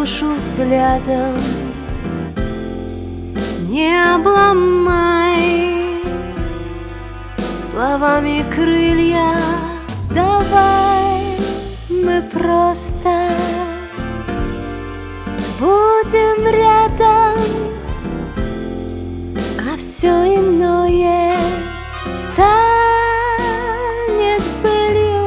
душу взглядом, не обломай словами крылья. Давай мы просто будем рядом, а все иное станет былью.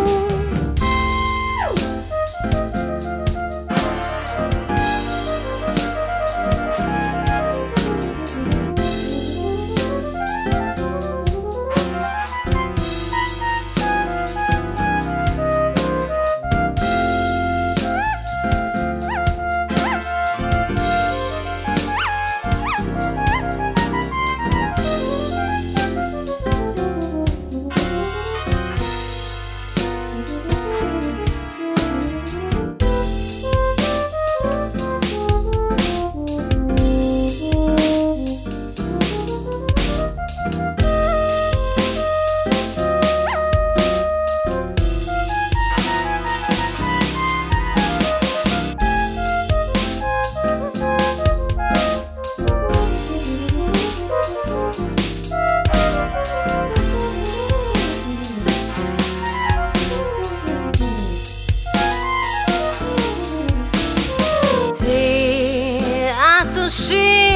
Осуши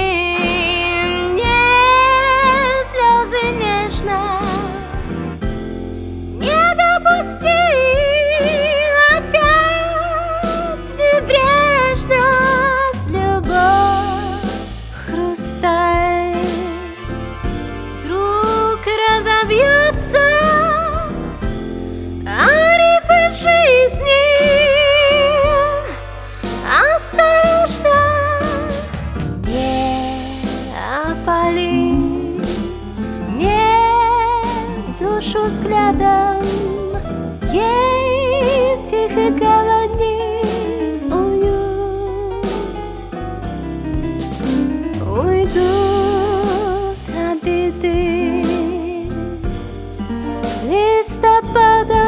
мне слезы нежно, не допусти опять небрежно. С любовь хрусталь вдруг разобьется, а рифы жизни осторожно опали мне душу взглядом, ей в тихой гавани уют. Уйдут обиды листопада.